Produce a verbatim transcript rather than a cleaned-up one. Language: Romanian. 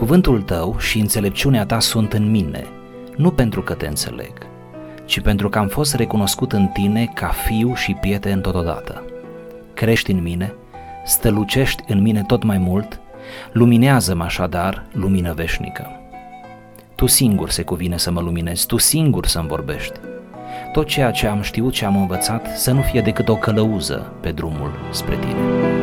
Cuvântul tău și înțelepciunea ta sunt în mine, nu pentru că te înțeleg, ci pentru că am fost recunoscut în tine ca fiu și prieten totodată. Crești în mine, stălucești în mine tot mai mult, luminează-mă așadar lumină veșnică. Tu singur se cuvine să mă luminezi, tu singur să-mi vorbești. Tot ceea ce am știut și am învățat să nu fie decât o călăuză pe drumul spre tine.